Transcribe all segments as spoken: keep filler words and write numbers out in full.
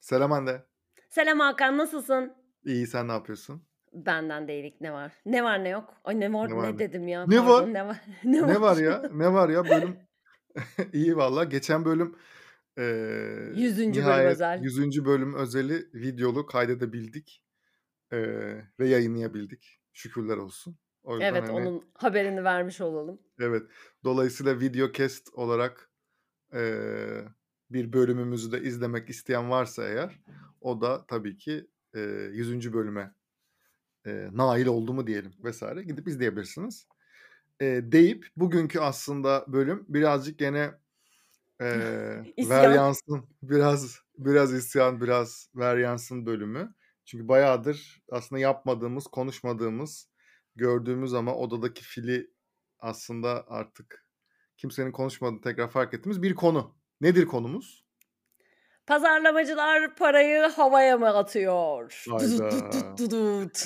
Selam Hande. Selam Hakan, nasılsın? İyi, sen ne yapıyorsun? Benden de iyilik, ne var? Ne var ne yok? Ay, ne var Ne var ne ne? dedim ya, Ne var? pardon, ne var ne Ne var? var ya? Ne var ya? Bölüm iyi valla. Geçen bölüm, eee, Yüzüncü bölüm nihayet özel. yüzüncü bölüm özeli videolu kaydedebildik, eee, ve yayınlayabildik. Şükürler olsun. O yüzden, Evet, hani, onun haberini vermiş olalım. evet, dolayısıyla videocast olarak, eee, bir bölümümüzü de izlemek isteyen varsa eğer o da tabii ki, eee, yüzüncü bölüme, eee, nail oldu mu diyelim vesaire gidip izleyebilirsiniz. Eee, deyip bugünkü aslında bölüm birazcık gene, eee, ver İsyan. yansın, biraz biraz isyan, biraz ver yansın bölümü. Çünkü bayağıdır aslında yapmadığımız, konuşmadığımız, gördüğümüz ama odadaki fili aslında artık kimsenin konuşmadığını tekrar fark ettiğimiz bir konu. Nedir konumuz? Pazarlamacılar parayı havaya mı atıyor? Hayda! Dudut dut dut dudut.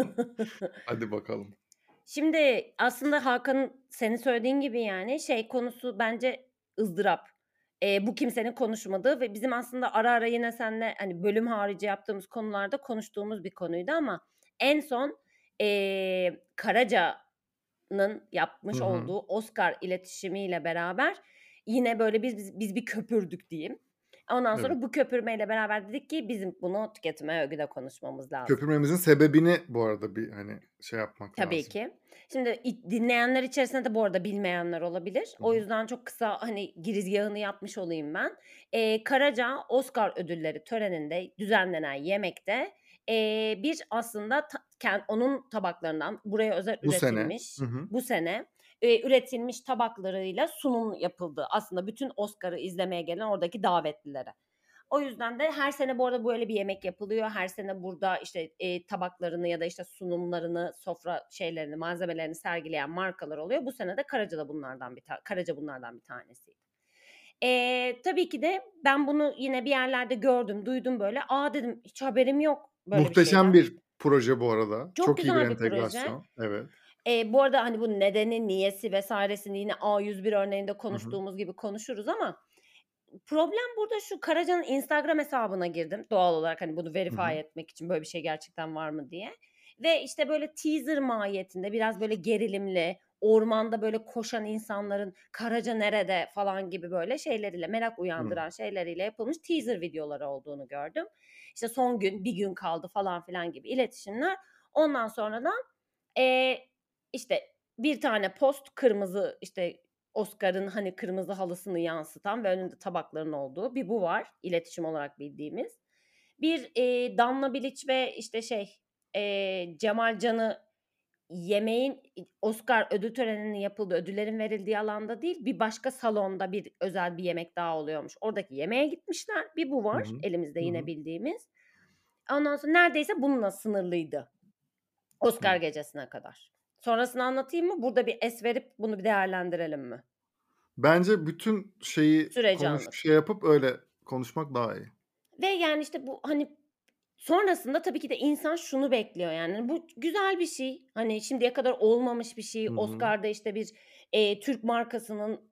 Hadi bakalım. Şimdi aslında Hakan'ın senin söylediğin gibi, yani, şey konusu bence ızdırap. Eee, bu kimsenin konuşmadığı ve bizim aslında ara ara yine seninle, hani, bölüm harici yaptığımız konularda konuştuğumuz bir konuydu ama en son, eee, Karaca'nın Hı yapmış hı. olduğu Oscar iletişimiyle beraber yine, böyle, biz biz biz bir köpürdük diyeyim. Ondan Evet. sonra bu köpürmeyle beraber dedik ki bizim bunu tüketime övgüde konuşmamız lazım. Köpürmemizin sebebini bu arada bir, hani, şey yapmak Tabii lazım. ki. Şimdi i dinleyenler içerisinde de bu arada bilmeyenler olabilir. Hı O hı. yüzden çok kısa, hani, girizgahını yapmış olayım ben. Eee, Karaca Oscar ödülleri töreninde düzenlenen yemekte, eee, bir aslında ta ken onun tabaklarından buraya özel Bu sene. üretilmiş, Hı hı. bu sene, eee, üretilmiş tabaklarıyla sunum yapıldı aslında bütün Oscar'ı izlemeye gelen oradaki davetlilere. O yüzden de her sene bu arada böyle bir yemek yapılıyor. Her sene burada, işte, eee, tabaklarını ya da, işte, sunumlarını, sofra şeylerini, malzemelerini sergileyen markalar oluyor. Bu sene de Karaca da bunlardan bir ta Karaca bunlardan bir tanesiydi. Eee, tabii ki de ben bunu yine bir yerlerde gördüm, duydum böyle. "A!" dedim, "Hiç haberim yok böyle bir Muhteşem şeyden." bir proje bu arada. Çok Çok iyi bir güzel bir proje. entegrasyon. Evet. Eee, bu arada, hani, bu nedeni, niyesi vesairesini yine A yüz bir örneğinde Hı hı. konuştuğumuz gibi konuşuruz ama problem burada şu, Karaca'nın Instagram hesabına girdim doğal olarak, hani, bunu Hı verify hı. etmek için böyle bir şey gerçekten var mı diye ve, işte, böyle teaser mahiyetinde biraz böyle gerilimli, ormanda böyle koşan insanların "Karaca nerede?" falan gibi böyle şeyleriyle, merak Hıı. uyandıran şeyleriyle yapılmış teaser videoları olduğunu gördüm. İşte, son gün, bir gün kaldı falan filan gibi iletişimler. Ondan sonradan, eee, işte, bir tane post kırmızı, işte, Oscar'ın, hani, kırmızı halısını yansıtan ve önünde tabakların olduğu bir bu var, iletişim olarak bildiğimiz. Bir, eee, Danla Bilic ve, işte, şey, eee, Cemal Can'ı yemeğin i Oscar ödül töreninin yapıldığı, ödüllerin verildiği alanda değil, bir başka salonda bir özel bir yemek daha oluyormuş. Oradaki yemeğe gitmişler. Bir bu Hı var hı. elimizde Hı yine hı. bildiğimiz. Ondan sonra neredeyse bununla sınırlıydı Oscar Hıı. gecesine kadar. Sonrasını anlatayım mı? Burada bir es verip bunu bir değerlendirelim mi? Bence bütün şeyi Süreci konuş anlat. şey yapıp öyle konuşmak daha iyi. Ve, yani, işte, bu, hani, sonrasında tabii ki de insan şunu bekliyor, yani, bu güzel bir şey. Hani, şimdiye kadar olmamış bir şey. Hı hı. Oscar'da, işte, bir, eee, Türk markasının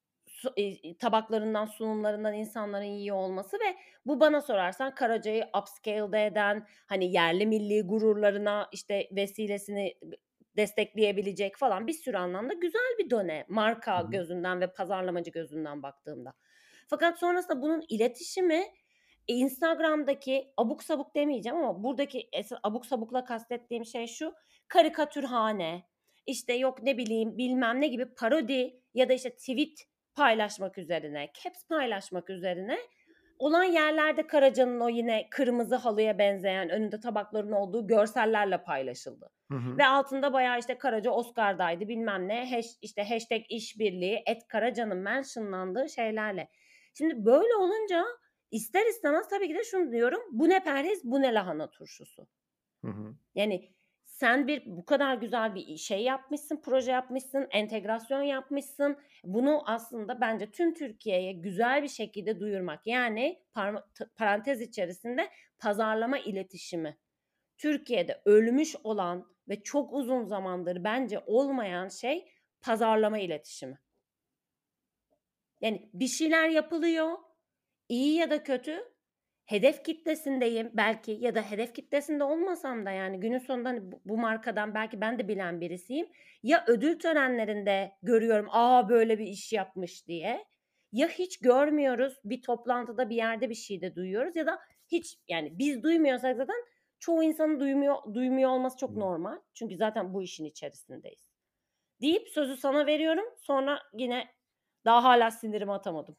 su eee, tabaklarından, sunumlarından insanların yiyor olması ve bu bana sorarsan Karaca'yı upscale de eden, hani, yerli milli gururlarına, işte, vesilesini g destekleyebilecek falan bir sürü anlamda güzel bir done, Hı marka hı. gözünden ve pazarlamacı gözünden baktığımda. Fakat sonrasında bunun iletişimi, eee, Instagram'daki abuk sabuk demeyeceğim ama buradaki esa abuk sabukla kastettiğim şey şu: karikatürhane, işte, yok, ne bileyim, bilmem ne gibi parodi ya da, işte, tweet paylaşmak üzerine, caps paylaşmak üzerine olan yerlerde Karaca'nın o yine kırmızı halıya benzeyen, önünde tabakların olduğu görsellerle paylaşıldı. Hı hı. Ve altında bayağı, işte, Karaca Oscar'daydı bilmem ne, hash işte, hashtag işbirliği, at Karaca'nın mentionlandığı şeylerle. Şimdi böyle olunca ister istemez tabii ki de şunu diyorum, bu ne perhiz, bu ne lahana turşusu. Hı hı. Yani, sen bir bu kadar güzel bir, şey yapmışsın, proje yapmışsın, entegrasyon yapmışsın. Bunu aslında bence tüm Türkiye'ye güzel bir şekilde duyurmak, yani parma tı parantez içerisinde pazarlama iletişimi. Türkiye'de ölmüş olan ve çok uzun zamandır bence olmayan şey pazarlama iletişimi. Yani bir şeyler yapılıyor, iyi ya da kötü. hedef kitlesindeyim belki ya da hedef kitlesinde olmasam da yani günün sonunda, hani, bu bu markadan belki ben de bilen birisiyim. Ya ödül törenlerinde görüyorum, "A, böyle bir iş yapmış." diye ya hiç görmüyoruz, bir toplantıda, bir yerde bir şeyde duyuyoruz ya da hiç, yani biz duymuyorsak zaten çoğu insanın duymuyor duymuyor olması çok Hıı. normal. Çünkü zaten bu işin içerisindeyiz deyip sözü sana veriyorum. Sonra yine daha hâlâ sinirimi atamadım.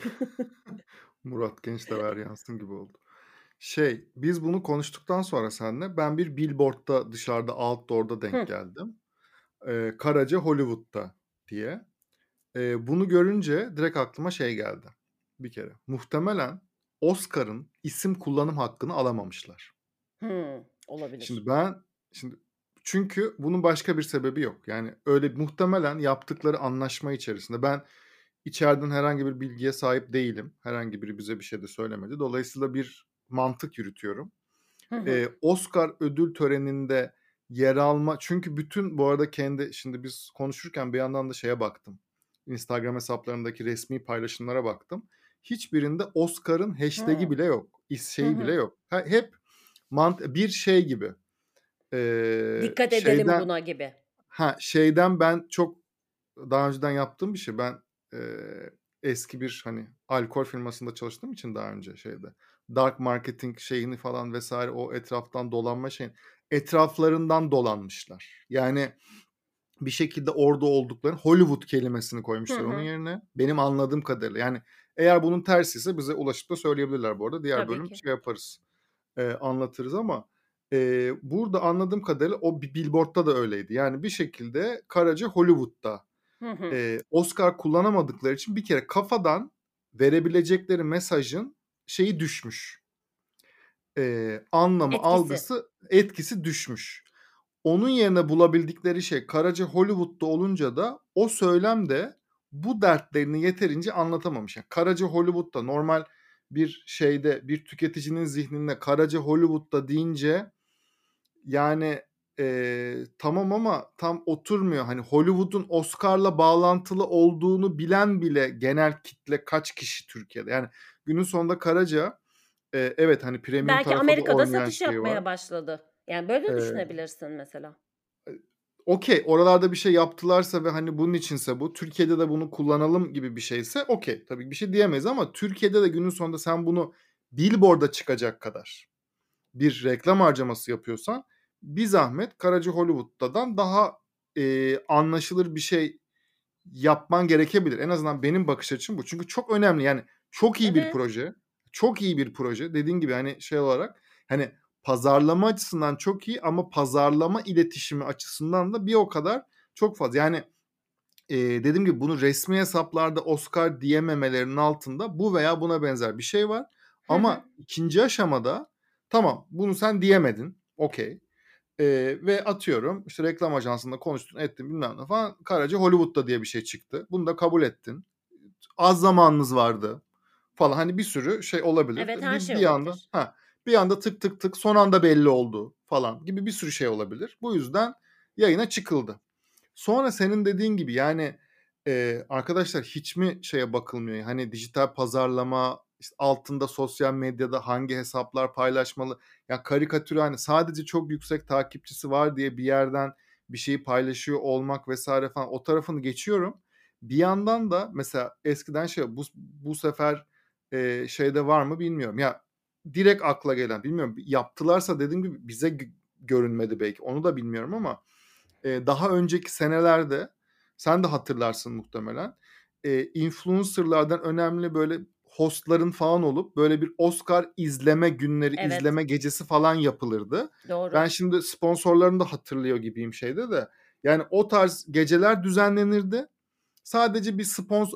Murat Genç'le Ver Yansın gibi oldu. Şey, biz bunu konuştuktan sonra seninle ben bir billboard'da dışarıda outdoor'da denk Hıh. geldim. Eee, Karaca Hollywood'da diye. Eee, bunu görünce direkt aklıma şey geldi bir kere. Muhtemelen Oscar'ın isim kullanım hakkını alamamışlar. Hımm, olabilir. Şimdi ben şimdi çünkü bunun başka bir sebebi yok. Yani öyle muhtemelen yaptıkları anlaşma içerisinde ben içeriden herhangi bir bilgiye sahip değilim. Herhangi biri bize bir şey de söylemedi. Dolayısıyla bir mantık yürütüyorum. Hı hı. Eee, Oscar ödül töreninde yer alma çünkü bütün bu arada kendi şimdi biz konuşurken bir yandan da şeye baktım. Instagram hesaplarındaki resmî paylaşımlara baktım. Hiçbirinde Oscar'ın hashtag'i Hıı. bile yok. İs Hı şeyi bile hı. yok. Ha hep mant bir şey gibi, eee, Dikkat edelim şeyden buna gibi. ha, şeyden ben çok daha önceden yaptığım bir şey. Ben, eee, eski bir, hani, alkol firmasında çalıştığım için daha önce şeyde, dark marketing şeyini falan vesaire o etraftan dolanma şeyin etraflarından dolanmışlar. Yani bir şekilde orada olduklarını Hollywood kelimesini Hı koymuşlar onun hı. yerine. Benim anladığım kadarıyla. Yani eğer bunun tersiyse bize ulaşıp da söyleyebilirler bu arada. Diğer Tabii bölüm ki. şey yaparız, eee, anlatırız ama, eee, burada anladığım kadarıyla o bi billboard'da da öyleydi. Yani bir şekilde Karaca Hollywood'da, Hı hı. eee, Oscar kullanamadıkları için bir kere kafadan verebilecekleri mesajın şeyi düşmüş. Eee, anlamı, Etkisi. algısı, etkisi düşmüş. Onun yerine bulabildikleri şey Karaca Hollywood'da olunca da o söylem de bu dertlerini yeterince anlatamamış. Yani Karaca Hollywood'da normal bir şeyde bir tüketicinin zihninde Karaca Hollywood'da deyince yani, eee, tamam ama tam oturmuyor. Hani Hollywood'un Oscar'la bağlantılı olduğunu bilen bile genel kitle kaç kişi Türkiye'de? Yani günün sonunda Karaca, eee, evet, hani premium Belki tarafa da Amerika'da oynayan satış şeyi var. yapmaya başladı. Yani böyle de Eee düşünebilirsin mesela. Eee, okay, oralarda bir şey yaptılarsa ve, hani, bunun içinse bu, Türkiye'de de bunu kullanalım gibi bir şeyse okay. Tabii bir şey diyemeyiz ama Türkiye'de de günün sonunda sen bunu billboard'a çıkacak kadar bir reklam harcaması yapıyorsan bir zahmet Karaca Hollywood'dan daha, eee, anlaşılır bir şey yapman gerekebilir. En azından benim bakış açım bu. Çünkü çok önemli, yani çok iyi bir Evet. proje, çok iyi bir proje. Dediğin gibi, hani, şey olarak, hani, pazarlama açısından çok iyi ama pazarlama iletişimi açısından da bir o kadar çok fazla. Yani, eee, dediğim gibi bunu resmî hesaplarda Oscar diyememelerinin altında bu veya buna benzer bir şey var. Hı hı. Ama ikinci aşamada tamam, bunu sen diyemedin, okay. Eee, ve atıyorum, işte, reklam ajansında konuştun, ettin bilmem ne falan, Karaca Hollywood'da diye bir şey çıktı. Bunu da kabul ettin. Az zamanınız vardı falan. Hani bir sürü şey olabilir. Evet, her Bir şey bir anda olabilir. ha, bir anda tık tık tık son anda belli oldu falan gibi bir sürü şey olabilir. Bu yüzden yayına çıkıldı. Sonra senin dediğin gibi, yani, eee, arkadaşlar hiç mi şeye bakılmıyor? Hani dijital pazarlama, işte, altında sosyal medyada hangi hesaplar paylaşmalı? Ya karikatürhane sadece çok yüksek takipçisi var diye bir yerden bir şeyi paylaşıyor olmak vesaire falan o tarafını geçiyorum. Bir yandan da mesela eskiden şey bu bu sefer, eee, şeyde var mı bilmiyorum. Ya direkt akla gelen bilmiyorum yaptılarsa dediğim gibi bize gö görünmedi belki onu da bilmiyorum ama Eee, daha önceki senelerde sen de hatırlarsın muhtemelen, eee, influencer'lardan önemli böyle host'ların falan olup böyle bir Oscar izleme günleri, Evet, izleme gecesi falan yapılırdı. Ben doğru. şimdi sponsorlarını da hatırlıyor gibiyim şeyde de. Yani o tarz geceler düzenlenirdi. Sadece bir spons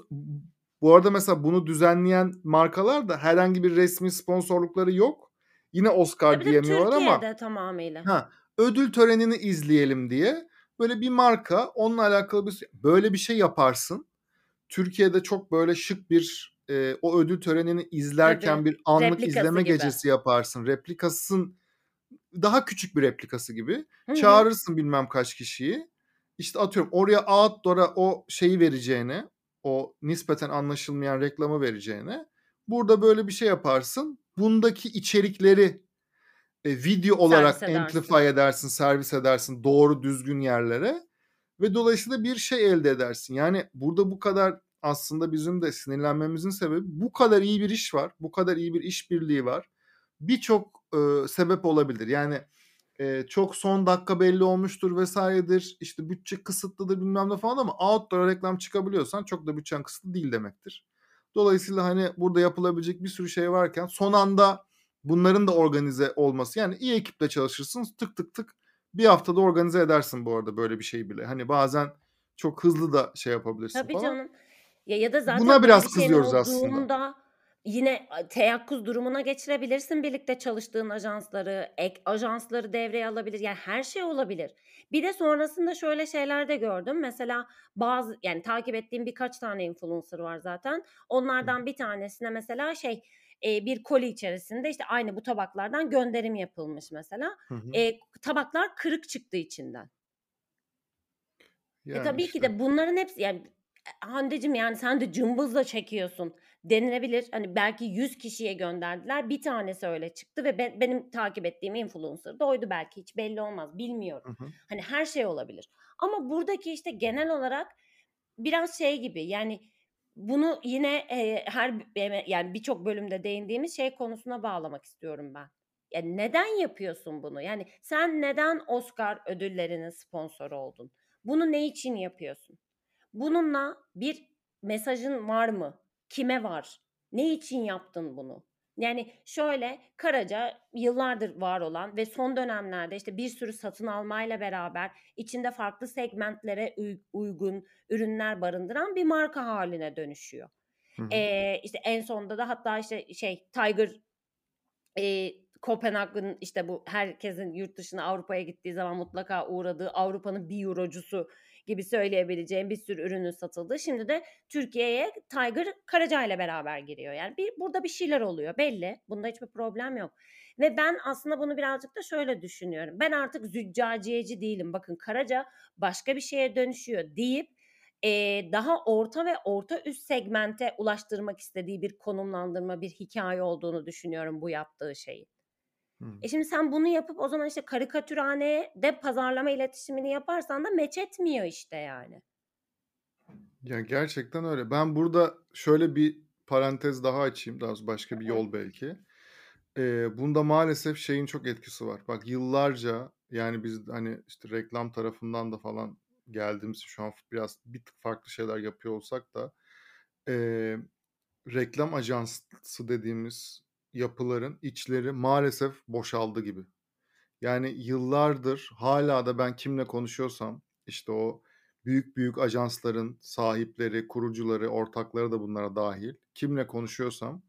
bu arada mesela bunu düzenleyen markalar da herhangi bir resmi sponsorlukları yok. Yine Oscar Tabii, tabii, diyemiyorlar ama Türkiye'de tamamıyla. Ha, ödül törenini izleyelim diye böyle bir marka onunla alakalı bir böyle bir şey yaparsın. Türkiye'de çok böyle şık bir, eee, o ödül törenini izlerken Tabii, bir anlık replikası izleme gibi. gecesi yaparsın. Replikasın daha küçük bir replikası gibi. Hı hı. Çağırırsın bilmem kaç kişiyi. İşte, atıyorum oraya outdoor'a o şeyi vereceğine, o nispeten anlaşılmayan reklamı vereceğine burada böyle bir şey yaparsın. bundaki içerikleri e, video Servis olarak edersin. amplify edersin, servis edersin doğru düzgün yerlere ve dolayısıyla bir şey elde edersin. Yani burada bu kadar aslında bizim de sinirlenmemizin sebebi bu kadar iyi bir iş var, bu kadar iyi bir işbirliği var. Birçok e, sebep olabilir. Yani e, çok son dakika belli olmuştur vesairedir. İşte bütçe kısıtlıdır bilmem ne falan ama outdoor'a reklam çıkabiliyorsan çok da bütçen kısıtlı değil demektir. Dolayısıyla hani burada yapılabilecek bir sürü şey varken son anda bunların da organize olması yani iyi ekiple çalışırsın tık tık tık bir haftada organize edersin bu arada böyle bir şey bile. Hani bazen çok hızlı da şey yapabilirsin Tabii falan. canım. Ya, ya da zaten Buna böyle bir biraz şeyin kızıyoruz aslında. olduğunda yine a teyakkuz durumuna geçirebilirsin birlikte çalıştığın ajansları, ek ajansları devreye alabilir, yani her şey olabilir. Bir de sonrasında şöyle şeyler de gördüm. Mesela bazı yani takip ettiğim birkaç tane influencer var zaten. Hı hı. Onlardan bir tanesine mesela şey, eee, bir koli içerisinde, işte, aynı bu tabaklardan gönderim yapılmış mesela. Hı hı. Eee, tabaklar kırık çıktı içinden. E, Yani tabii ki işte. de bunların hepsi yani, eee, "Hande'cim, yani, sen de cımbızla çekiyorsun." denilebilir. Hani, belki yüz kişiye gönderdiler, bir tanesi öyle çıktı ve be benim takip ettiğim influencer da oydu belki, hiç belli olmaz, bilmiyorum. Hı hı. Hani, her şey olabilir ama buradaki, işte, genel olarak biraz şey gibi, yani, bunu yine, eee, her b yani, birçok bölümde değindiğimiz şey konusuna bağlamak istiyorum ben. Ya, neden yapıyorsun bunu? Yani, sen neden Oscar ödüllerinin sponsoru oldun? Bunu ne için yapıyorsun? Bununla bir mesajın var mı? Kime var? Ne için yaptın bunu? Yani şöyle, Karaca yıllardır var olan ve son dönemlerde, işte, bir sürü satın almayla beraber içinde farklı segmentlere uy uygun ürünler barındıran bir marka hâline dönüşüyor. Hı hı. Eee, işte, en sonunda da hatta, işte, şey, Tiger Eee, Kopenhag'ın, işte, bu herkesin yurt dışına, Avrupa'ya gittiği zaman mutlaka uğradığı Avrupa'nın bir eurocusu gibi söyleyebileceğim bir sürü ürünün satıldığı, şimdi de Türkiye'ye Tiger Karaca'yla beraber giriyor. Yani bir burada bir şeyler oluyor belli. Bunda hiçbir problem yok ve ben aslında bunu birazcık da şöyle düşünüyorum. Ben artık züccaciyeci değilim. Bakın Karaca başka bir şeye dönüşüyor deyip, eee, daha orta ve orta üst segmente ulaştırmak istediği bir konumlandırma, bir hikâye olduğunu düşünüyorum bu yaptığı şeyin. Hıı. E, şimdi sen bunu yapıp o zaman, işte, karikatürhanede pazarlama iletişimini yaparsan da meç etmiyor işte yani. Ya, gerçekten öyle. Ben burada şöyle bir parantez daha açayım, daha doğrusu başka bir Hı hı. yol belki. Eee, bunda maalesef şeyin çok etkisi var. Bak yıllarca, yani, biz, hani, işte, reklam tarafından da falan geldiğimiz için şu an biraz bir tık farklı şeyler yapıyor olsak da, eee, reklam ajansı dediğimiz yapıların içleri maalesef boşaldı gibi. Yani yıllardır hâlâ da ben kimle konuşuyorsam, işte, o büyük büyük ajansların sahipleri, kurucuları, ortakları da bunlara dâhil, kimle konuşuyorsam,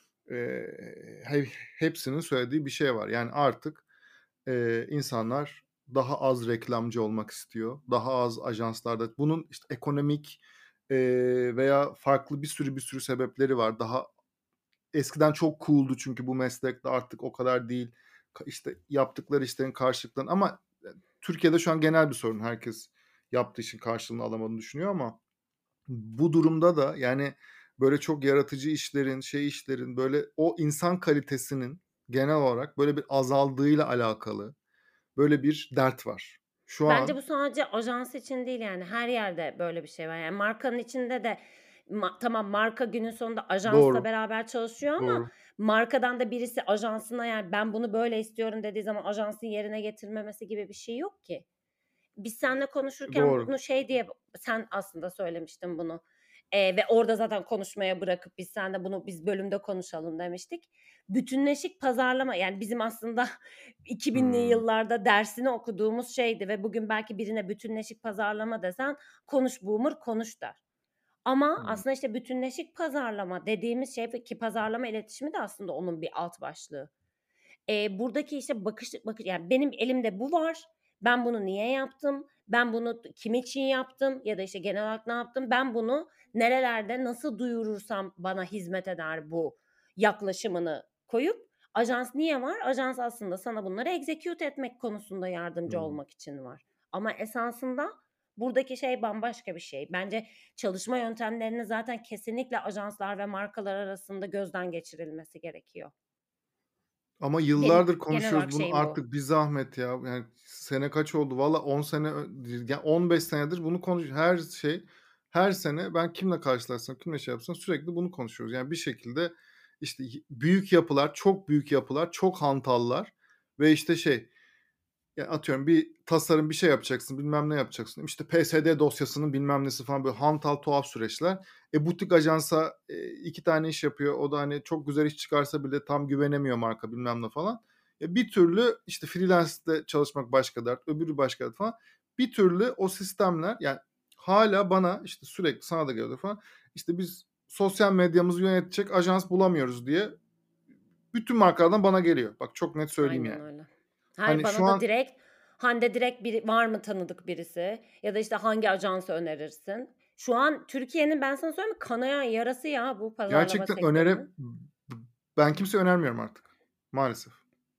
eee, he hepsinin söylediği bir şey var. Yani artık, eee, insanlar daha az reklamcı olmak istiyor. Daha az ajanslarda bunun, işte, ekonomik, eee, veya farklı bir sürü bir sürü sebepleri var. Daha eskiden çok cool'du çünkü bu meslekte artık o kadar değil. Ka işte, yaptıkları işlerin karşılıklarını ama, eee, Türkiye'de şu an genel bir sorun. Herkes yaptığı işin karşılığını alamadığını düşünüyor ama bu durumda da, yani, böyle çok yaratıcı işlerin, şey işlerin, böyle o insan kalitesinin genel olarak böyle bir azaldığıyla alakalı böyle bir dert var. Şu Bence an. bu sadece ajans için değil, yani, her yerde böyle bir şey var. Yani, markanın içinde de ma tamam, marka günün sonunda ajansla Doğru, beraber çalışıyor ama doğru, markadan da birisi ajansına, yani, "Ben bunu böyle istiyorum." dediği zaman ajansın yerine getirmemesi gibi bir şey yok ki. Biz seninle konuşurken doğru. bunu şey diye sen aslında söylemiştin bunu, eee, ve orada zaten konuşmaya bırakıp biz seninle bunu biz bölümde konuşalım demiştik. Bütünleşik pazarlama, yani, bizim aslında iki binli Hımm. yıllarda dersini okuduğumuz şeydi ve bugün belki birine bütünleşik pazarlama desen, "Konuş boomer, konuş." der. Ama Hımm. aslında, işte, bütünleşik pazarlama dediğimiz şey ve ki pazarlama iletişimi de aslında onun bir alt başlığı. Eee, buradaki, işte, bakış bakış yani, benim elimde bu var. Ben bunu niye yaptım? Ben bunu kim için yaptım ya da, işte, genel olarak ne yaptım? Ben bunu nerelerde nasıl duyurursam bana hizmet eder bu yaklaşımını koyup ajans niye var? Ajans aslında sana bunları execute etmek konusunda yardımcı Hımm. olmak için var. Ama esasında buradaki şey bambaşka bir şey. Bence çalışma yöntemlerinin zaten kesinlikle ajanslar ve markalar arasında gözden geçirilmesi gerekiyor. Ama Benim yıllardır genel konuşuyoruz olarak bunu şeyim bu. artık bir zahmet ya. Yani sene kaç oldu? Valla on sene ö ya on beş senedir bunu konuş her şey her sene ben kimle karşılaşsam, kimle şey yapsam sürekli bunu konuşuyoruz. Yani bir şekilde, işte, y büyük yapılar, çok büyük yapılar, çok hantallar ve, işte, şey, ya, atıyorum bir tasarım, bir şey yapacaksın, bilmem ne yapacaksın. İşte, P S D dosyasının bilmem nesi falan böyle hantal tuhaf süreçler. E, butik ajansa, eee, iki tane iş yapıyor. O da, hani, çok güzel iş çıkarsa bile tam güvenemiyor marka bilmem ne falan. E, bir türlü, işte, freelance'de çalışmak başka dert, öbürü başka dert falan. Bir türlü o sistemler, yani, hâlâ bana, işte, sürekli sana da geliyor falan, işte, biz sosyal medyamızı yönetecek ajans bulamıyoruz diye bütün markalardan bana geliyor. Bak çok net söyleyeyim Aynen yani. öyle. Hayır, Hani, şu bana da an direkt, "Hande direkt biri var mı tanıdık birisi?" ya da, işte, "Hangi ajansı önerirsin?" Şu an Türkiye'nin ben sana söyleyeyim mi, kanayan yarası ya bu pazarlama gerçekten önere sektörünün. b ben kimseye önermiyorum artık maalesef.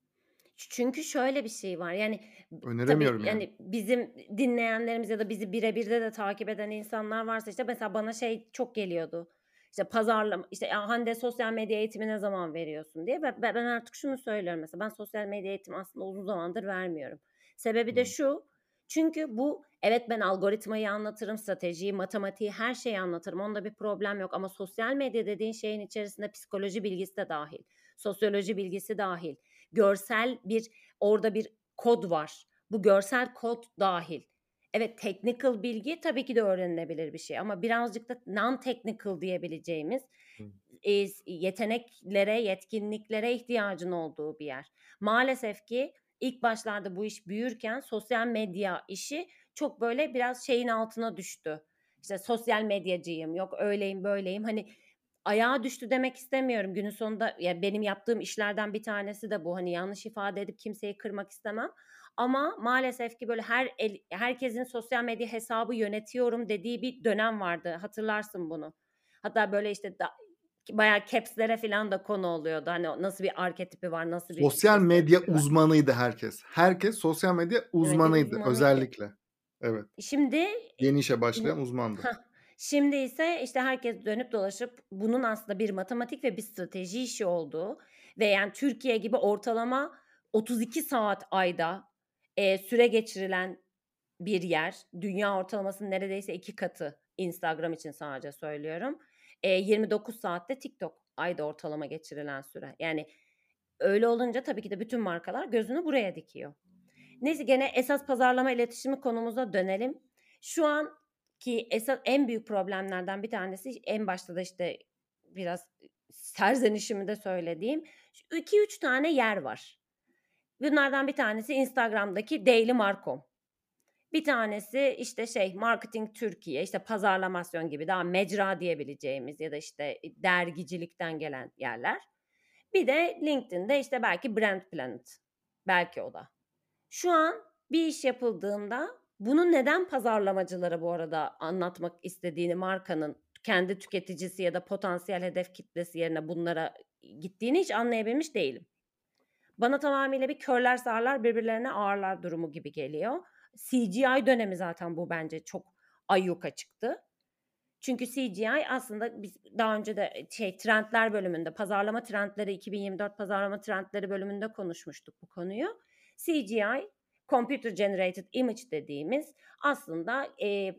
Ç çünkü şöyle bir şey var, yani, b tabii, Öneremiyorum yani. yani, bizim dinleyenlerimiz ya da bizi birebir de de takip eden insanlar varsa, işte, mesela bana şey çok geliyordu, işte, pazarlama, işte, "Ya, Hande sosyal medya eğitimi ne zaman veriyorsun?" diye ve be ben artık şunu söylüyorum mesela, ben sosyal medya eğitimi aslında uzun zamandır vermiyorum. Sebebi de Hıı. şu, çünkü bu evet, ben algoritmayı anlatırım, stratejiyi, matematiği, her şeyi anlatırım. Onda bir problem yok ama sosyal medya dediğin şeyin içerisinde psikoloji bilgisi de dâhil, sosyoloji bilgisi dâhil, görsel bir orada bir kod var. Bu görsel kod dâhil. Evet, technical bilgi tabii ki de öğrenilebilir bir şey ama birazcık da non-technical diyebileceğimiz, Hı. eee, s yeteneklere, yetkinliklere ihtiyacın olduğu bir yer. Maalesef ki ilk başlarda bu iş büyürken sosyal medya işi çok böyle biraz şeyin altına düştü. İşte sosyal medyacıyım, yok öyleyim, böyleyim. Hani ayağa düştü demek istemiyorum. Günün sonunda ya benim yaptığım işlerden bir tanesi de bu. Hani yanlış ifade edip kimseyi kırmak istemem ama maalesef ki böyle her el herkesin sosyal medya hesabı yönetiyorum dediği bir dönem vardı. Hatırlarsın bunu. Hatta böyle işte da bayağı caps'lere filan da konu oluyordu. Hani o nasıl bir arketipi var, nasıl bir Sosyal işte medya statüsü var. uzmanıydı herkes. Herkes sosyal medya Medya uzmanıydı uzmanıydı. özellikle. Evet. Şimdi Yeni işe başlayan bu uzmandı. Hah, şimdi ise, işte, herkes dönüp dolaşıp bunun aslında bir matematik ve bir strateji işi olduğu ve yani Türkiye gibi ortalama otuz iki saat ayda, eee, süre geçirilen bir yer. Dünya ortalamasının neredeyse iki katı. Instagram için sadece söylüyorum. Eee, yirmi dokuz saatte TikTok ayda ortalama geçirilen süre. Yani öyle olunca tabii ki de bütün markalar gözünü buraya dikiyor. Neyse gene esas pazarlama iletişimi konumuza dönelim. Şu anki esas en büyük problemlerden bir tanesi en başta da, işte, biraz serzenişimi de söylediğim iki üç tane yer var. Bunlardan bir tanesi Instagram'daki Daily Markom. Bir tanesi, işte, şey, Marketing Türkiye, işte, pazarlamasyon gibi daha mecra diyebileceğimiz ya da, işte, dergicilikten gelen yerler. Bir de LinkedIn'de, işte, belki Brand Planet. Belki o da. Şu an bir iş yapıldığında bunu neden pazarlamacılara bu arada anlatmak istediğini markanın kendi tüketicisi ya da potansiyel hedef kitlesi yerine bunlara gittiğini hiç anlayabilmiş değilim. Bana tamamıyla bir körler sağırlar birbirlerine ağırlar durumu gibi geliyor. C G I dönemi zaten bu bence çok ayyuka çıktı. Çünkü C G I aslında biz daha önce de, eee, şey trendler bölümünde, pazarlama trendleri iki bin yirmi dört pazarlama trendleri bölümünde konuşmuştuk bu konuyu. C G I, Computer Generated Image dediğimiz aslında, eee,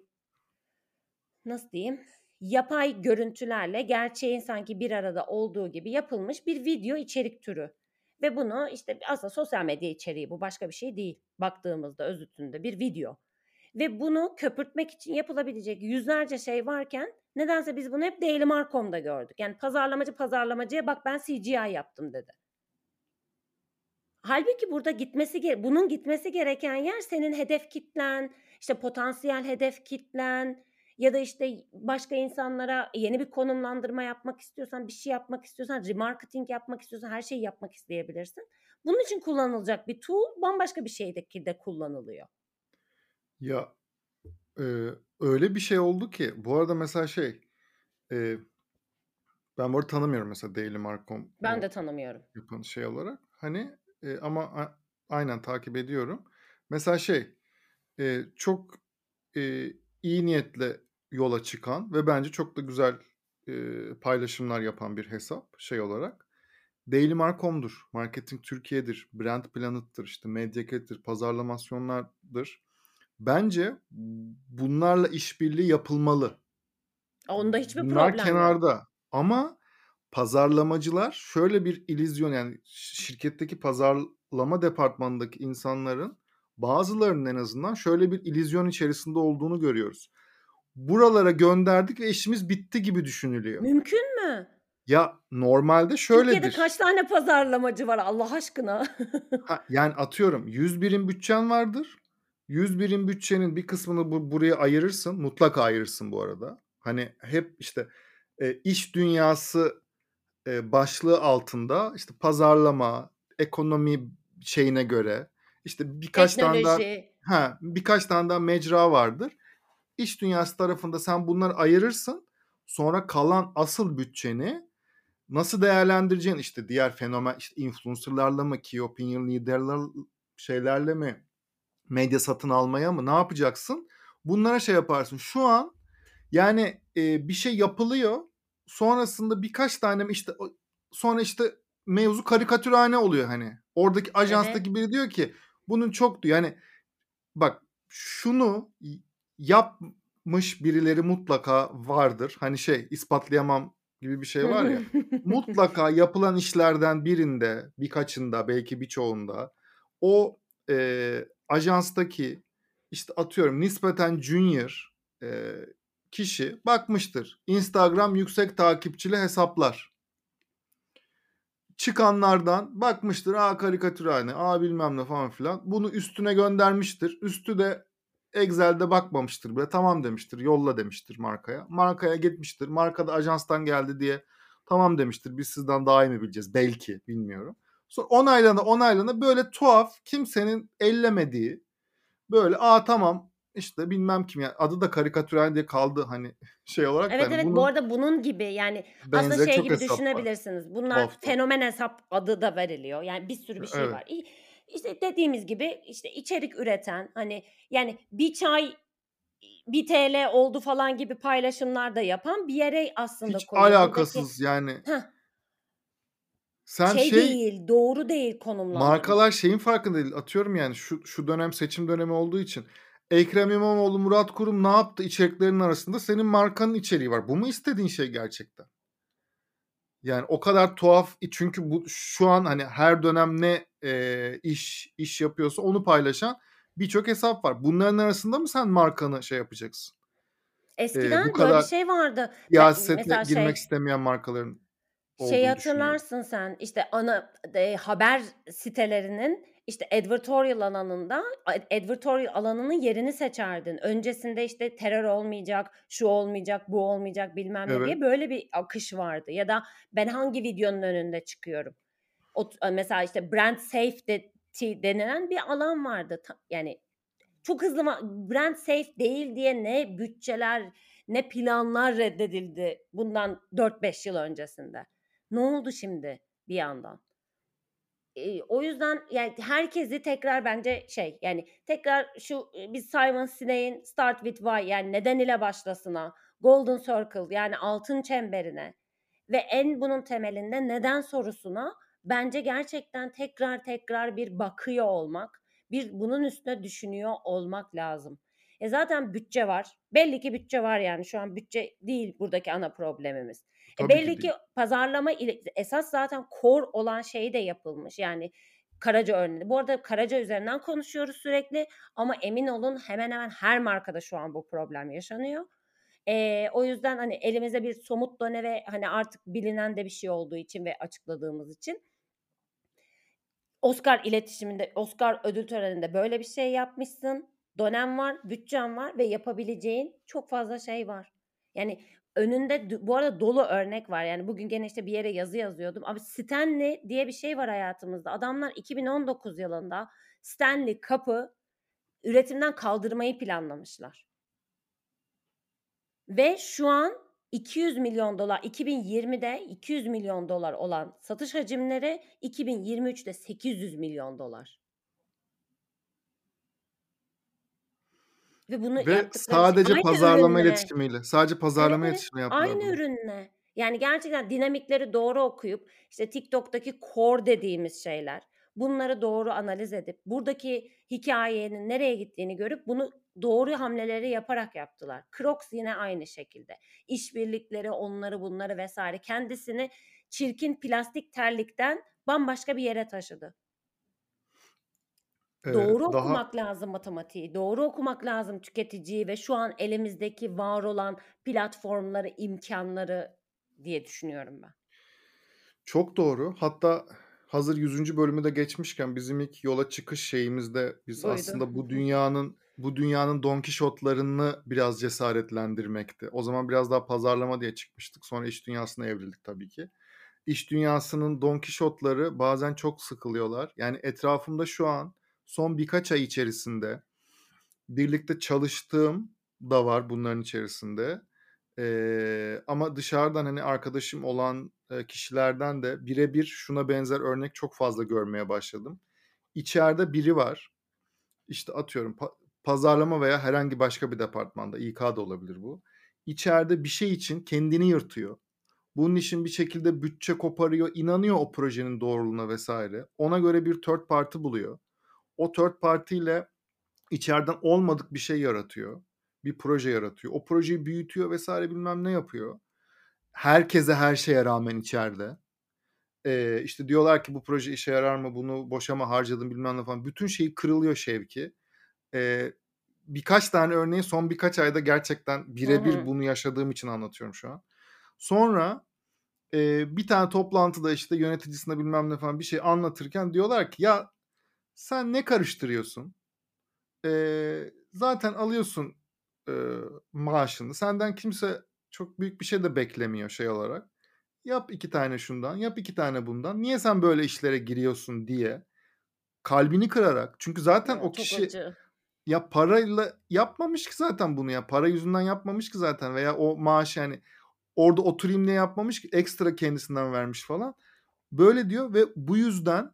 nasıl diyeyim, yapay görüntülerle gerçeğin sanki bir arada olduğu gibi yapılmış bir video içerik türü ve bunu, işte, aslında sosyal medya içeriği bu, başka bir şey değil baktığımızda özütünde bir video ve bunu köpürtmek için yapılabilecek yüzlerce şey varken nedense biz bunu hep Daily Markom'da gördük. Yani pazarlamacı pazarlamacıya "Bak ben C G I yaptım." dedi. Hâlbuki burada gitmesi ge bunun gitmesi gereken yer senin hedef kitlen, işte, potansiyel hedef kitlen ya da, işte, başka insanlara yeni bir konumlandırma yapmak istiyorsan, bir şey yapmak istiyorsan, remarketing yapmak istiyorsan her şeyi yapmak isteyebilirsin. Bunun için kullanılacak bir tool bambaşka bir şekilde kullanılıyor. Ya, eee, öyle bir şey oldu ki bu arada mesela şey, eee, ben bu arada tanımıyorum mesela Daily Markom Ben de o tanımıyorum. yapan şey olarak. Hani, eee, ama a aynen takip ediyorum. Mesela şey, eee, çok, eee, iyi niyetle yola çıkan ve bence çok da güzel, eee, paylaşımlar yapan bir hesap şey olarak. Dailymark nokta com'dur, Marketing Türkiye'dir, Brand Planet'tır, işte Medyaket'tir, pazarlamasyonlardır. Bence bunlarla işbirliği yapılmalı. Onda hiçbir Bunlar problem yok. kenarda ama pazarlamacılar şöyle bir illüzyon, yani ş şirketteki pazarlama departmanındaki insanların bazılarının en azından şöyle bir illüzyon içerisinde olduğunu görüyoruz. Buralara gönderdik ve işimiz bitti gibi düşünülüyor. Mümkün mü? Ya, normalde Türkiye'de şöyledir. kaç tane pazarlamacı var Allah aşkına? Ha, yani atıyorum yüz birim bütçen vardır. yüz birim bütçenin bir kısmını bu buraya ayırırsın. Mutlaka ayırırsın bu arada. Hani hep işte, eee, iş dünyası, eee, başlığı altında işte pazarlama, ekonomi şeyine göre işte birkaç tane daha Teknoloji. Ha, birkaç tane daha mecra vardır. İş dünyası tarafında sen bunları ayırırsın. Sonra kalan asıl bütçeni nasıl değerlendireceğin, işte diğer fenomen, işte influencer'larla mı, key opinion leader'lar şeylerle mi, medya satın almaya mı, ne yapacaksın? Bunlara şey yaparsın. Şu an yani, eee, bir şey yapılıyor. Sonrasında birkaç tane mi işte o sonra işte mevzu karikatürhane oluyor hani. Oradaki Evet. ajanstaki biri diyor ki bunun çok diyor hani bak şunu y yapmış birileri mutlaka vardır. Hani şey ispatlayamam gibi bir şey Hı var hı. ya. Mutlaka yapılan işlerden birinde, birkaçında, belki birçoğunda o, eee, ajanstaki işte atıyorum nispeten junior, eee, kişi bakmıştır. Instagram yüksek takipçili hesaplar. Çıkanlardan bakmıştır, a, karikatürhane, a, bilmem ne falan filan. Bunu üstüne göndermiştir. Üstü de Excel'de bakmamıştır bile. Tamam demiştir, yolla demiştir markaya. Markaya gitmiştir. Marka da ajanstan geldi diye tamam demiştir. Biz sizden daha iyi mi bileceğiz? Belki, bilmiyorum. Sonra onaylana onaylana böyle tuhaf, kimsenin ellemediği, böyle a, tamam işte bilmem kim ya adı da karikatürhane diye kaldı hani şey olarak da Evet, hani evet, bu bunun arada bunun gibi, yani, aslında benzeri şey çok gibi hesap var. düşünebilirsiniz. Bunlar Tuhaf tuhaf. fenomen hesap adı da veriliyor. Yani bir sürü bir şey Evet. var. İ işte dediğimiz gibi, işte içerik üreten, hani, yani bir çay, iii, bir T L oldu falan gibi paylaşımlar da yapan bir yere aslında Hiç koyuyor. Buradaki alakasız yani. Heh. Sen Şey şey değil, doğru değil konumlandırma. markalar şeyin farkında değil. Atıyorum yani şu şu dönem seçim dönemi olduğu için Ekrem İmamoğlu, Murat Kurum ne yaptı içeriklerinin arasında senin markanın içeriği var. Bu mu istediğin şey gerçekten? Yani o kadar tuhaf i çünkü bu şu an hani her dönem ne, eee, iş iş yapıyorsa onu paylaşan birçok hesap var. Bunların arasında mı sen markanı şey yapacaksın? Eee, bu Eskiden böyle bir kadar şey vardı. Me siyasete mesela girmek şey istemeyen markaların Şeyi olduğunu düşünüyorum. hatırlarsın sen, işte, ana eee, haber sitelerinin, işte, advertorial alanında ad advertorial alanının yerini seçerdin. Öncesinde, işte, terör olmayacak, şu olmayacak, bu olmayacak, bilmem ne Evet. diye böyle bir akış vardı ya da ben hangi videonun önünde çıkıyorum? Ot mesela, işte, brand safety denilen bir alan vardı. Ta yani çok hızlı ma brand safe değil diye ne bütçeler, ne planlar reddedildi bundan dört beş yıl öncesinde. Ne oldu şimdi bir yandan? Eee, o yüzden, yani, herkesi tekrar bence şey, yani, tekrar şu, eee, biz Simon Sinek'in "Start with why" yani neden ile başlasına, golden circle yani altın çemberine ve en bunun temelinde neden sorusuna bence gerçekten tekrar tekrar bir bakıyor olmak, bir bunun üstüne düşünüyor olmak lazım. E, zaten bütçe var. Belli ki bütçe var yani şu an bütçe değil buradaki ana problemimiz. E, Tabii ki belli ki değil. pazarlama ile esas zaten core olan şey de yapılmış. Yani Karaca örneği. Bu arada Karaca üzerinden konuşuyoruz sürekli ama emin olun hemen hemen her markada şu an bu problem yaşanıyor. Eee, o yüzden, hani, elimizde bir somut done ve, hani, artık bilinen de bir şey olduğu için ve açıkladığımız için Oscar iletişiminde, Oscar ödül töreninde böyle bir şey yapmışsın. Donen var, bütçen var ve yapabileceğin çok fazla şey var. Yani önünde d bu arada dolu örnek var. Yani bugün gene, işte, bir yere yazı yazıyordum. Abi Stanley diye bir şey var hayatımızda. Adamlar iki bin on dokuz yılında Stanley Cup'ı üretimden kaldırmayı planlamışlar. Ve şu an iki yüz milyon dolar iki bin yirmide iki yüz milyon dolar olan satış hacimleri iki bin yirmi üçte sekiz yüz milyon dolar. Ve bunu Ve yaptıkları şey sadece aynı pazarlama ürünle. iletişimiyle, sadece Evet, pazarlama evet, iletişimiyle yaptılar aynı bunu. ürünle. Yani, gerçekten dinamikleri doğru okuyup, işte, TikTok'taki core dediğimiz şeyler, bunları doğru analiz edip, buradaki hikâyenin nereye gittiğini görüp bunu doğru hamleleri yaparak yaptılar. Crocs yine aynı şekilde. İşbirlikleri, onları bunları vesaire kendisini çirkin plastik terlikten bambaşka bir yere taşıdı. Eee, Doğru daha okumak lazım matematiği, doğru okumak lazım tüketiciyi ve şu an elimizdeki var olan platformları, imkânları diye düşünüyorum ben. Çok doğru. Hatta hazır yüzüncü bölümü de geçmişken bizim ilk yola çıkış şeyimizde biz Buydu. aslında Hı bu hı. dünyanın bu dünyanın Don Kişotlarını biraz cesaretlendirmekti. O zaman biraz daha pazarlama diye çıkmıştık. Sonra iş dünyasına evrildik tabii ki. İş dünyasının Don Kişotları bazen çok sıkılıyorlar. Yani etrafımda şu an son birkaç ay içerisinde birlikte çalıştığım da var bunların içerisinde. Eee, ama dışarıdan, hani, arkadaşım olan, eee, kişilerden de bire bir şuna benzer örnek çok fazla görmeye başladım. İçeride biri var, işte, atıyorum pa pazarlama veya herhangi başka bir departmanda, İK da olabilir bu. İçeride bir şey için kendini yırtıyor. Bunun için bir şekilde bütçe koparıyor, inanıyor o projenin doğruluğuna vesaire. Ona göre bir third party buluyor. O third party ile içeriden olmadık bir şey yaratıyor. Bir proje yaratıyor. O projeyi büyütüyor vesaire bilmem ne yapıyor. Herkese her şeye rağmen içeride. Eee, işte diyorlar ki bu proje işe yarar mı? Bunu boşa mı harcadın bilmem ne falan. Bütün şeyi kırılıyor şevki. Eee, birkaç tane örneği son birkaç ayda gerçekten Hı bire bir hı. bunu yaşadığım için anlatıyorum şu an. Sonra, eee, bir tane toplantıda, işte, yöneticisine bilmem ne falan bir şey anlatırken diyorlar ki "Ya, sen ne karıştırıyorsun? Eee, zaten alıyorsun, eee, maaşını. Senden kimse çok büyük bir şey de beklemiyor şey olarak. Yap iki tane şundan, yap iki tane bundan. Niye sen böyle işlere giriyorsun?" diye kalbini kırarak çünkü zaten A, o çok kişi acı. ya parayla yapmamış ki zaten bunu ya. Para yüzünden yapmamış ki zaten veya o maaşı, hani, orada oturayım diye yapmamış ki ekstra kendisinden vermiş falan. Böyle diyor ve bu yüzden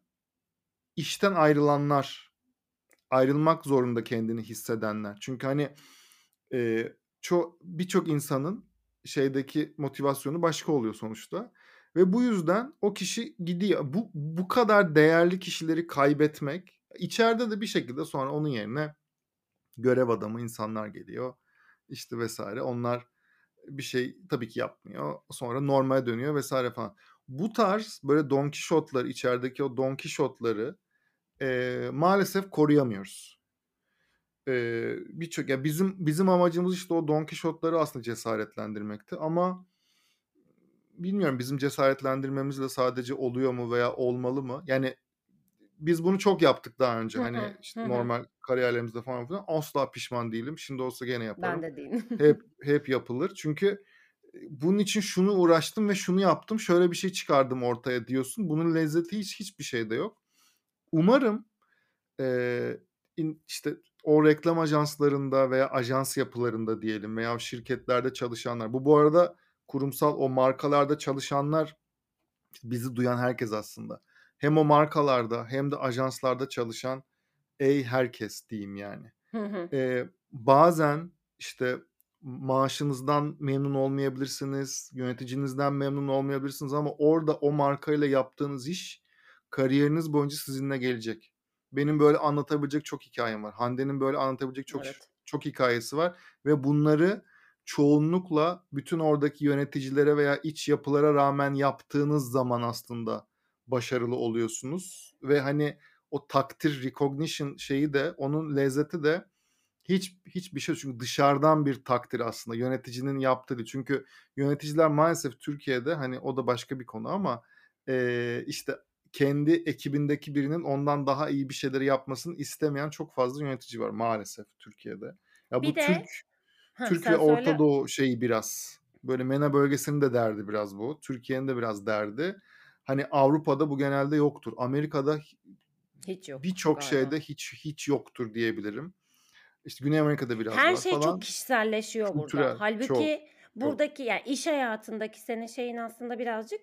işten ayrılanlar, ayrılmak zorunda kendini hissedenler. Çünkü, hani, eee, ço birçok insanın şeydeki motivasyonu başka oluyor sonuçta ve bu yüzden o kişi gidiyor. Bu bu kadar değerli kişileri kaybetmek, içeride de bir şekilde sonra onun yerine görev adamı insanlar geliyor, işte, vesaire. Onlar bir şey tabii ki yapmıyor. Sonra normale dönüyor vesaire falan. Bu tarz böyle Don Kişotlar, içerideki o Don Kişotları, eee, maalesef koruyamıyoruz. Eee, birçok ya, bizim bizim amacımız, işte, o Don Kişotları aslında cesaretlendirmekti ama bilmiyorum bizim cesaretlendirmemizle sadece oluyor mu veya olmalı mı? Yani, biz bunu çok yaptık daha önce, Hı hani, hı. işte, Hı hı. normal kariyerlerimizde falan filan. Asla pişman değilim. Şimdi olsa gene Ben yaparım. de değilim. Hep hep yapılır. Çünkü, eee, bunun için şunu uğraştım ve şunu yaptım, şöyle bir şey çıkardım ortaya diyorsun. Bunun lezzeti hiç hiçbir şeyde yok. Umarım Eee, in işte, o reklam ajanslarında veya ajans yapılarında diyelim veya şirketlerde çalışanlar, bu bu arada kurumsal o markalarda çalışanlar, bizi duyan herkes aslında. Hem o markalarda hem de ajanslarda çalışan, ey herkes diyeyim yani. Hı hı. Eee, bazen, işte, maaşınızdan memnun olmayabilirsiniz, yöneticinizden memnun olmayabilirsiniz ama orada o markayla yaptığınız iş kariyeriniz boyunca sizinle gelecek. Benim böyle anlatabilecek çok hikâyem var. Hande'nin böyle anlatabilecek çok ş Evet. çok hikâyesi var ve bunları çoğunlukla bütün oradaki yöneticilere veya iç yapılara rağmen yaptığınız zaman aslında başarılı oluyorsunuz ve, hani, o takdir, recognition şeyi de, onun lezzeti de hiç hiçbir şey çünkü dışarıdan bir takdir aslında yöneticinin yaptığı değil. Çünkü yöneticiler maalesef Türkiye'de, hani, o da başka bir konu ama, eee, işte, kendi ekibindeki birinin ondan daha iyi bir şeyleri yapmasını istemeyen çok fazla yönetici var maalesef Türkiye'de. Ya, Bir bu Türk de Hah, Türk ve sen Orta söyle. Doğu şeyi biraz. Böyle MENA bölgesinin de derdi biraz bu. Türkiye'nin de biraz derdi. Hani, Avrupa'da bu genelde yoktur. Amerika'da hi Hiç yok birçok galiba. şeyde hiç hiç yoktur diyebilirim. İşte, Güney Amerika'da biraz Her var şey çok falan. kişiselleşiyor burada. Kültürel, çok, Hâlbuki çok. buradaki, yani, iş hayatındaki senin şeyin aslında birazcık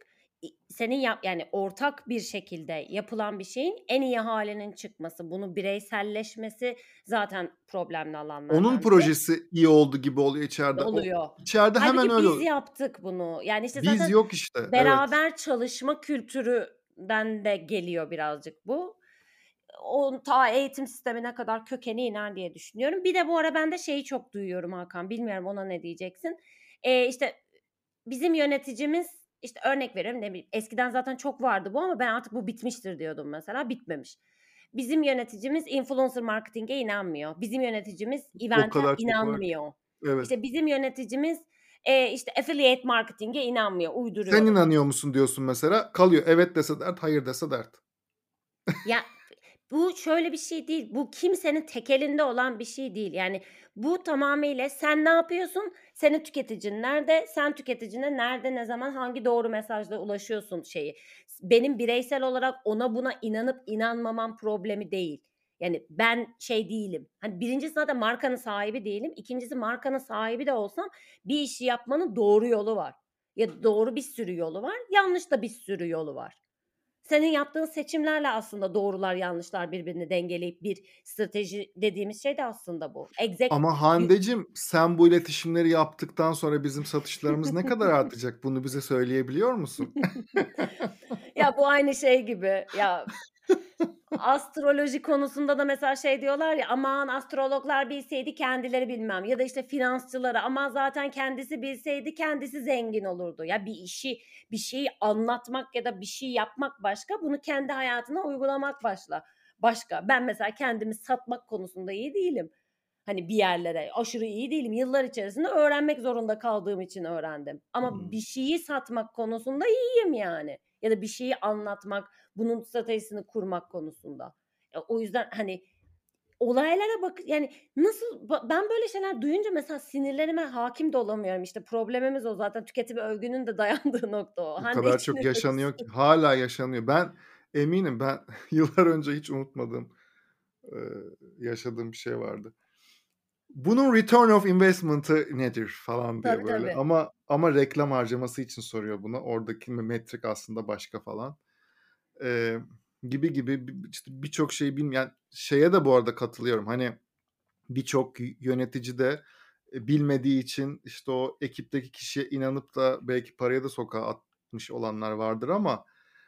İ senin yap yani ortak bir şekilde yapılan bir şeyin en iyi hâlinin çıkması, bunu bireyselleşmesi zaten problemli Onun alanlardan biri. projesi iyi oldu gibi oluyor içeride. O Oluyor. içeride hemen Hâlbuki öyle biz oluyor. yaptık bunu. Yani, işte, Biz zaten yok işte. Evet. beraber çalışma kültüründen de geliyor birazcık bu. O ta eğitim sistemine kadar kökeni iner diye düşünüyorum. Bir de bu ara ben de şeyi çok duyuyorum Hakan, bilmiyorum ona ne diyeceksin? Eee, işte, bizim yöneticimiz, işte, örnek veriyorum, ne bileyim, eskiden zaten çok vardı bu ama ben artık bu bitmiştir diyordum mesela, bitmemiş. Bizim yöneticimiz influencer marketing'e inanmıyor. Bizim yöneticimiz O event'e kadar çok var ki. inanmıyor. Evet. İşte, bizim yöneticimiz, eee, işte, affiliate marketing'e inanmıyor. Sen Uyduruyorum. inanıyor musun diyorsun mesela, kalıyor. Evet dese dert, hayır dese dert. Ya, bu şöyle bir şey değil, bu kimsenin tek elinde olan bir şey değil. Yani, bu tamamıyla sen ne yapıyorsun, senin tüketicin nerede, sen tüketicine nerede, ne zaman, hangi doğru mesajla ulaşıyorsun şeyi. S benim bireysel olarak ona buna inanıp inanmamam problemi değil. Yani, ben şey değilim, hani, birincisi zaten markanın sahibi değilim. ikincisi markanın sahibi de olsam bir işi yapmanın doğru yolu var. Ya, doğru bir sürü yolu var, yanlış da bir sürü yolu var. Senin yaptığın seçimlerle aslında doğrular, yanlışlar birbirini dengeleyip bir strateji dediğimiz şey de aslında bu. Exec Ama yü Hande'cim, sen bu iletişimleri yaptıktan sonra bizim satışlarımız ne kadar artacak? Bunu bize söyleyebiliyor musun? Ya, bu aynı şey gibi. Ya, astroloji konusunda da mesela şey diyorlar ya, "Aman astrologlar bilseydi kendileri bilmem." ya da, işte, finansçılara, "Aman zaten kendisi bilseydi kendisi zengin olurdu." Ya, bir işi, bir şeyi anlatmak ya da bir şey yapmak başka, bunu kendi hayatına uygulamak başla başka. Ben mesela kendimi satmak konusunda iyi değilim. Hani, bir yerlere aşırı iyi değilim. Yıllar içerisinde öğrenmek zorunda kaldığım için öğrendim. Ama bir Hımm. şeyi satmak konusunda iyiyim yani ya da bir şeyi anlatmak, bunun stratejisini kurmak konusunda. E, o yüzden, hani, olaylara bak yani, nasıl ba ben böyle şeyler duyunca mesela sinirlerime hâkim de olamıyorum. İşte, problemimiz o zaten. Tüketim övgünün de dayandığı nokta o. O Hande kadar için çok ne yaşanıyor ki. diyorsun? Hâlâ yaşanıyor. Ben eminim, ben yıllar önce hiç unutmadığım, eee, yaşadığım bir şey vardı. "Bunun return of investment'ı nedir?" falan diye Tabii, böyle tabii. ama ama reklam harcaması için soruyor bunu. Oradaki me metrik aslında başka falan. Eee, gibi gibi bi işte birçok şeyi bilmeyen şeye de bu arada katılıyorum. Hani, birçok y yönetici de, eee, bilmediği için, işte, o ekipteki kişiye inanıp da belki parayı da sokağa atmış olanlar vardır ama,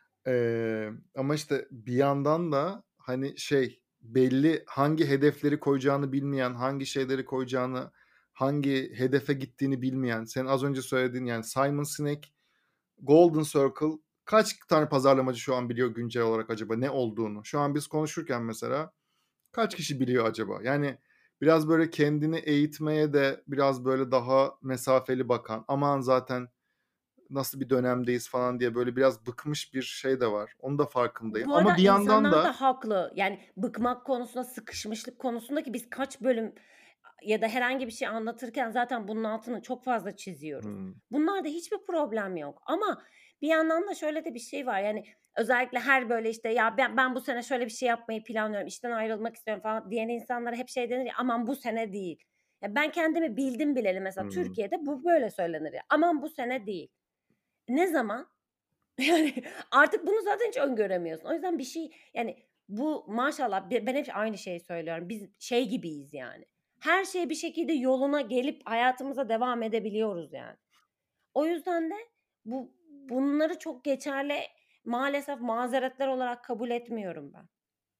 eee, ama, işte, bir yandan da, hani, şey, belli hangi hedefleri koyacağını bilmeyen, hangi şeyleri koyacağını, hangi hedefe gittiğini bilmeyen, senin az önce söylediğin, yani, Simon Sinek, Golden Circle kaç tane pazarlamacı şu an biliyor güncel olarak acaba ne olduğunu? Şu an biz konuşurken mesela kaç kişi biliyor acaba? Yani, biraz böyle kendini eğitmeye de biraz böyle daha mesafeli bakan, aman zaten nasıl bir dönemdeyiz falan diye böyle biraz bıkmış bir şey de var. Onun da farkındayım Bu ama arada bir yandan insanlar da da haklı. Yani bıkmak konusunda, sıkışmışlık konusunda ki biz kaç bölüm ya da herhangi bir şey anlatırken zaten bunun altını çok fazla çiziyoruz. Hımm. Bunlarda hiçbir problem yok ama bir yandan da şöyle de bir şey var, yani özellikle her böyle, işte, "Ya, ben ben bu sene şöyle bir şey yapmayı planlıyorum, işten ayrılmak istiyorum." falan diyen insanlara hep şey denir ya, "Aman bu sene değil." Ya, ben kendimi bildim bileli mesela Hımm. Türkiye'de bu böyle söylenir ya, "Aman bu sene değil." Ne zaman? Yani, artık bunu zaten hiç öngöremiyorsun. O yüzden bir şey, yani, bu maşallah be ben hep aynı şeyi söylüyorum. Biz şey gibiyiz yani. Her şey bir şekilde yoluna gelip hayatımıza devam edebiliyoruz yani. O yüzden de bu bunları çok geçerli maalesef mazeretler olarak kabul etmiyorum ben.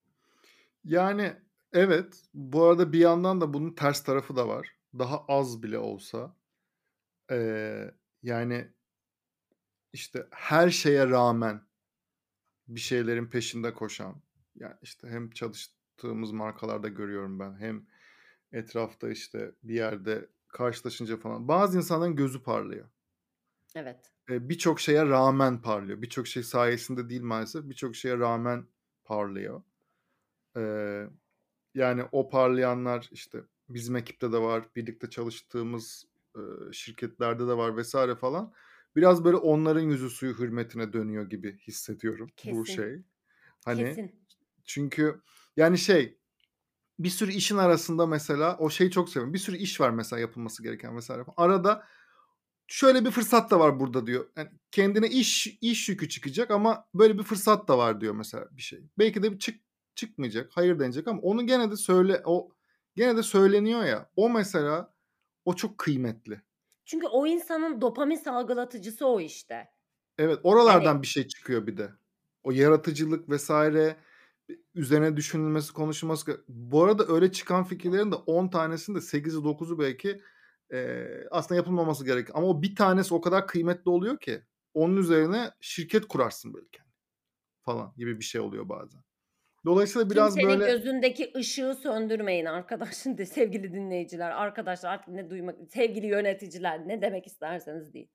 Yani, evet. Bu arada bir yandan da bunun ters tarafı da var. Daha az bile olsa, eee, yani, işte, her şeye rağmen bir şeylerin peşinde koşan, yani, işte, hem çalıştığımız markalarda görüyorum ben hem etrafta, işte, bir yerde karşılaşınca falan bazı insanların gözü parlıyor. Evet. Eee, birçok şeye rağmen parlıyor. Birçok şey sayesinde değil maalesef, birçok şeye rağmen parlıyor. Eee, yani o parlayanlar, işte, bizim ekipte de var, birlikte çalıştığımız, ııı, şirketlerde de var vesaire falan. Biraz böyle onların yüzü suyu hürmetine dönüyor gibi hissediyorum bu Kesin, şey. Hani, kesin. çünkü, yani, şey, bir sürü işin arasında mesela o şeyi çok seviyorum. Bir sürü iş var mesela yapılması gereken vesaire falan. Arada şöyle bir fırsat da var burada diyor. Hani kendine iş iş yükü çıkacak ama böyle bir fırsat da var diyor mesela bir şey. Belki de bir çık çıkmayacak, hayır denecek ama onu gene de söyle o gene de söyleniyor ya. O mesela o çok kıymetli. Çünkü o insanın dopamin salgılatıcısı o işte. Evet, Yani oralardan bir şey çıkıyor bir de. O yaratıcılık vesaire üzerine düşünülmesi, konuşulması. Bu arada öyle çıkan fikirlerin de on tanesinin de sekizi dokuzu belki, eee, aslında yapılmaması gerek ama o bir tanesi o kadar kıymetli oluyor ki onun üzerine şirket kurarsın belki falan gibi bir şey oluyor bazen. Dolayısıyla biraz kimsenin böyle. gözündeki ışığı söndürmeyin arkadaş şimdi sevgili dinleyiciler, arkadaşlar artık ne duymak sevgili yöneticiler, ne demek isterseniz deyin.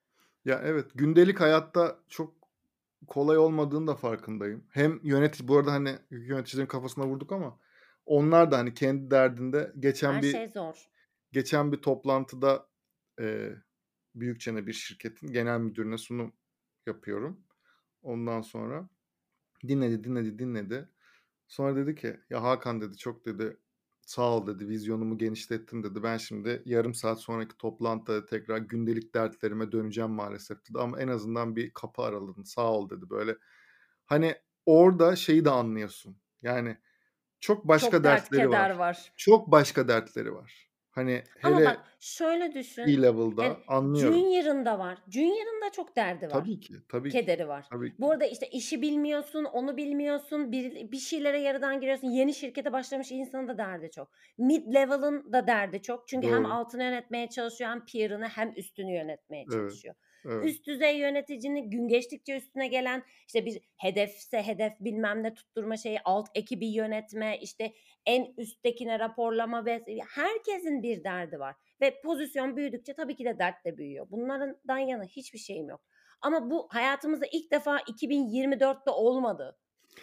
Ya, evet, gündelik hayatta çok kolay olmadığının da farkındayım. Hem yönetici bu arada, hani, yöneticilerin kafasına vurduk ama onlar da, hani, kendi derdinde geçen Her bir şey zor. geçen bir toplantıda, eee, büyükçene bir şirketin genel müdürüne sunum yapıyorum. Ondan sonra dinledi, dinledi, dinledi. Sonra dedi ki, "Ya Hakan" dedi, "çok" dedi, "sağ ol" dedi, "vizyonumu genişlettin" dedi. "Ben şimdi yarım saat sonraki toplantıda tekrar gündelik dertlerime döneceğim maalesef" dedi ama en azından bir kapı araladın, sağ ol dedi. Böyle, hani, orada şeyi de anlıyorsun, yani, çok Çok başka dert dertleri keder var. var. Çok başka dertleri var. Hani, Ama bak hele şöyle düşün, yani C-level'da anlıyorum. Junior'ın da var. Junior'ın da çok derdi var. Tabii ki, tabii ki, Kederi var. tabii Bu ki. arada, işte, işi bilmiyorsun, onu bilmiyorsun, bir bir şeylere yarıdan giriyorsun. Yeni şirkete başlamış insanın da derdi çok. Mid level'ın da derdi çok. Çünkü hem Doğru. altını yönetmeye çalışıyor hem peer'ını hem üstünü yönetmeye Evet, çalışıyor. evet, Üst düzey yöneticinin gün geçtikçe üstüne gelen, işte, bir hedefse hedef bilmem ne tutturma şeyi, alt ekibi yönetme, işte, en üsttekine raporlama ve herkesin bir derdi var ve pozisyon büyüdükçe tabii ki de dert de büyüyor. Bunlardan yana hiçbir şeyim yok. Ama bu hayatımızda ilk defa iki bin yirmi dörtte olmadı.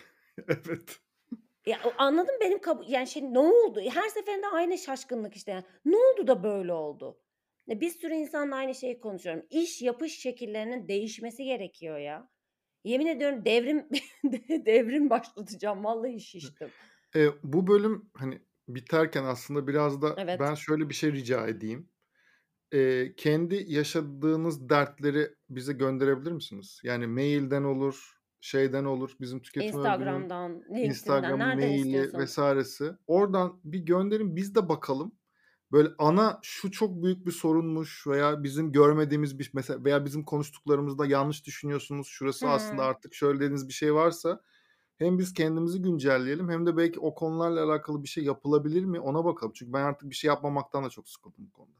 evet. Ya, o anladın mı benim kabu yani, şey, ne oldu? Her seferinde aynı şaşkınlık işte yani. Ne oldu da böyle oldu? Ya, bir sürü insanla aynı şeyi konuşuyorum. İş yapış şekillerinin değişmesi gerekiyor ya. Yemin ediyorum devrim devrim başlatacağım. Vallahi şiştim. Eee, bu bölüm, hani, biterken aslında biraz da ben Evet, şöyle bir şey rica edeyim. Eee, kendi yaşadığınız dertleri bize gönderebilir misiniz? Yani mailden olur, şeyden olur, bizim Tüketim Örgü'nün Instagram'dan, LinkedIn'den Instagram nereden maili istiyorsan. vesairesi. Oradan bir gönderin, biz de bakalım. Böyle ana şu çok büyük bir sorunmuş veya bizim görmediğimiz bir mesela veya bizim konuştuklarımızda yanlış düşünüyorsunuz, şurası aslında Hıı. artık şöyle dediğiniz bir şey varsa hem biz kendimizi güncelleyelim hem de belki o konularla alakalı bir şey yapılabilir mi ona bakalım. Çünkü ben artık bir şey yapmamaktan da çok sıkıldım bu konuda.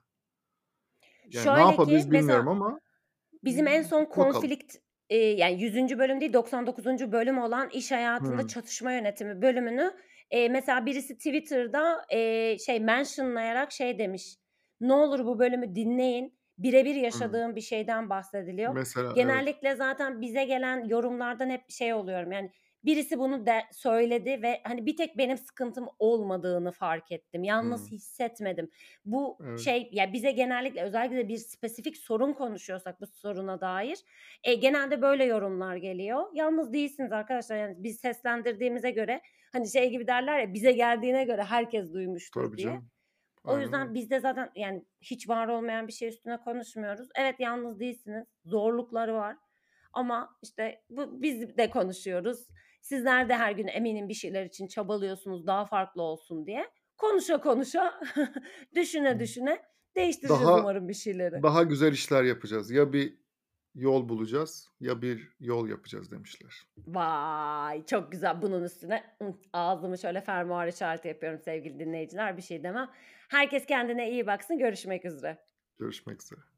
Yani ne Şöyle ki yapabiliriz bilmiyorum mesela ama, bizim en ımm, son bakalım. konflikt, eee, yani yüzüncü bölüm değil doksan dokuzuncu bölüm olan iş hayatında Hıı. çatışma yönetimi bölümünü, eee, mesela birisi Twitter'da, eee, şey mentionlayarak şey demiş, "Ne olur bu bölümü dinleyin, birebir Hıı. yaşadığım bir şeyden bahsediliyor." Mesela evet. Genellikle zaten bize gelen yorumlardan hep şey oluyorum, yani birisi bunu de söyledi ve, hani, bir tek benim sıkıntım olmadığını fark ettim. Yalnız Hıı. hissetmedim. Bu Evet. şey, ya, bize genellikle özellikle de bir spesifik sorun konuşuyorsak bu soruna dair, eee, genelde böyle yorumlar geliyor. Yalnız değilsiniz arkadaşlar, yani biz seslendirdiğimize göre, hani, şey gibi derler ya, bize geldiğine göre herkes duymuştur Tabii diye. canım. O Aynen yüzden öyle. biz de zaten, yani, hiç var olmayan bir şey üstüne konuşmuyoruz. Evet, yalnız değilsiniz, zorlukları var ama, işte, bu biz de konuşuyoruz. Sizler de her gün eminim bir şeyler için çabalıyorsunuz daha farklı olsun diye. Konuşa konuşa, düşüne düşüne değiştireceğiz Daha umarım bir şeyleri. daha güzel işler yapacağız. Ya bir yol bulacağız ya bir yol yapacağız demişler. Vay! Çok güzel. Bunun üstüne, ıh, ağzımı şöyle fermuar işareti yapıyorum sevgili dinleyiciler, bir şey demem. Herkes kendine iyi baksın. Görüşmek üzere. Görüşmek üzere.